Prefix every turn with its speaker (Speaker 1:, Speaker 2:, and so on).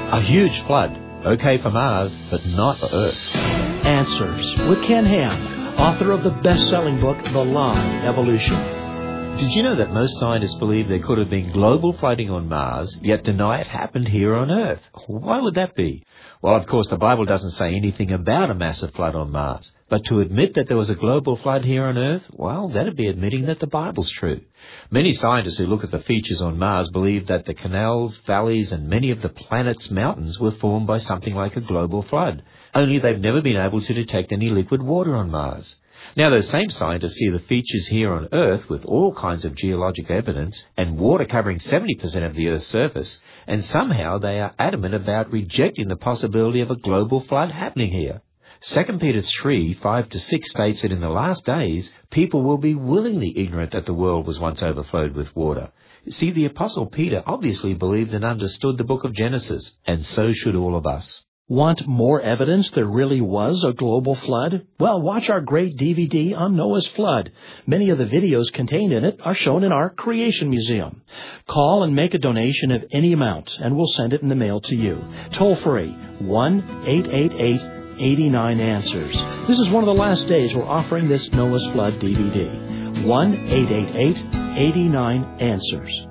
Speaker 1: A huge flood. Okay for Mars, but not for Earth.
Speaker 2: Answers with Ken Ham, author of the best-selling book, The Lie, Evolution.
Speaker 1: Did you know that most scientists believe there could have been global flooding on Mars, yet deny it happened here on Earth? Why would that be? Well, of course, the Bible doesn't say anything about a massive flood on Mars. But to admit that there was a global flood here on Earth, well, that'd be admitting that the Bible's true. Many scientists who look at the features on Mars believe that the canals, valleys, and many of the planet's mountains were formed by something like a global flood. Only they've never been able to detect any liquid water on Mars. Now, those same scientists see the features here on Earth with all kinds of geologic evidence and water covering 70% of the Earth's surface, and somehow they are adamant about rejecting the possibility of a global flood happening here. 2 Peter 3, 5-6 states that in the last days, people will be willingly ignorant that the world was once overflowed with water. See, the Apostle Peter obviously believed and understood the book of Genesis, and so should all of us.
Speaker 2: Want more evidence there really was a global flood? Well, watch our great DVD on Noah's Flood. Many of the videos contained in it are shown in our Creation Museum. Call and make a donation of any amount, and we'll send it in the mail to you. Toll free, 1-888-89-ANSWERS. This is one of the last days we're offering this Noah's Flood DVD. 1-888-89-ANSWERS.